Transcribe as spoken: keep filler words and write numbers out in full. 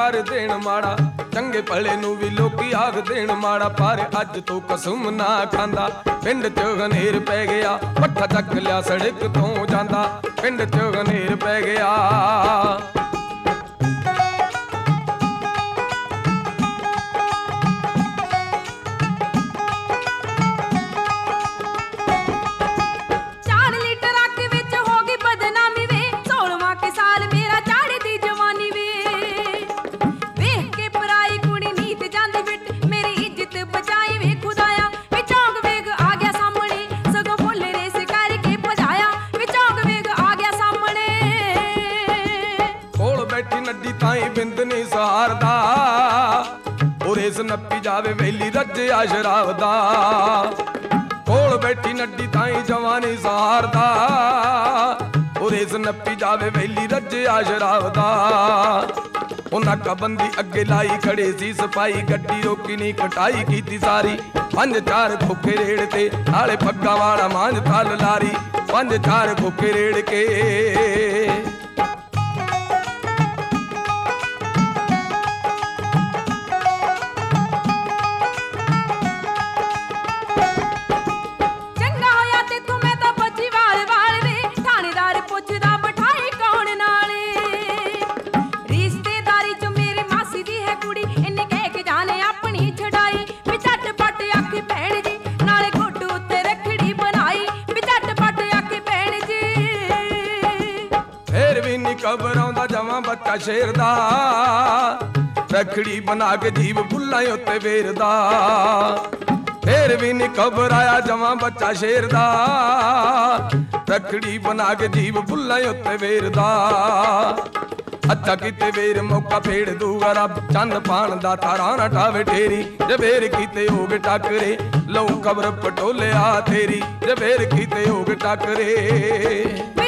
ਕਰ ਦੇਣ ਮਾੜਾ, ਚੰਗੇ ਭਲੇ ਨੂੰ ਵੀ ਲੋਕੀ ਆਖ ਦੇਣ ਮਾੜਾ। ਪਰ ਅੱਜ ਤੋਂ ਕਸਮ ਨਾ ਖਾਂਦਾ, ਪਿੰਡ ਚ ਹਨੇਰ ਪੈ ਗਿਆ, ਪੱਠਾ ਚੱਕ ਲਿਆ ਸੜਕ ਤੋਂ ਜਾਂਦਾ, ਪਿੰਡ ਚ ਹਨੇਰ ਪੈ ਗਿਆ। ਤਾਈ ਬਿੰਦ ਨੀ ਸਹਾਰਦਾ, ਉਰੇ ਨੱਪੀ ਜਾਵੇ ਵੇਲੀ ਰੱਜਿਆ ਸ਼ਰਾਬ ਦਾ। ਕੋਲ ਬੈਠੀ ਨੱਡੀ ਤਾਈ ਜਵਾਨੀ ਸਹਾਰਦਾ, ਉਰੇ ਨੱਪੀ ਜਾਵੇ ਵੇਲੀ ਰੱਜਿਆ ਸ਼ਰਾਬ ਦਾ। ਉਹ ਨਾਕਾਬੰਦੀ ਅੱਗੇ ਲਾਈ ਖੜੇ ਸੀ ਸਿਪਾਹੀ, ਗੱਡੀ ਰੋਕੀ ਨੀ ਕਟਾਈ ਕੀਤੀ ਸਾਰੀ। ਪੰਜ ਚਾਰ ਖੋਖੇ ਰੇੜ ਤੇ ਨਾਲੇ ਪੱਗਾਂ ਵਾਲਾ ਮਾਂਝ ਥਲ ਲਾਰੀ, ਪੰਜ ਚਾਰ ਖੋਖੇ ਰੇੜ ਕੇ। ਘਬਰਾਉਂਦਾ ਜਵਾਂ ਬੱਚਾ ਸ਼ੇਰ ਦਾ, ਰੱਖੜੀ ਬਣਾ ਕੇ ਜੀਵ ਫੁੱਲਾਂ ਉੱਤੇ ਵੇਰਦਾ। ਫੇਰ ਵੀ ਨੀ ਘਬਰਾਇਆ ਜਵਾਂ ਬੱਚਾ ਸ਼ੇਰ ਦਾ, ਰੱਖੜੀ ਬਣਾ ਕੇ ਜੀਵ ਫੁੱਲਾਂ ਉੱਤੇ ਵੇਰਦਾ। ਅੱਛਾ ਕਿਤੇ ਵੇਰ ਮੌਕਾ ਫੇੜ ਦੂਗਾ ਰੱਬ, ਚੰਨ ਪਾਣ ਦਾ ਤਾਰਾ ਨਾ ਠਾਵੇ ਠੇਰੀ। ਜੇ ਫੇਰ ਕੀਤੇ ਹੋਗੇ ਟੱਕਰੇ ਲਊ ਖਬਰ ਪਟੋਲਿਆ ਤੇਰੀ, ਜੇ ਫੇਰ ਕੀਤੇ ਹੋਗੇ ਟੱਕਰੇ।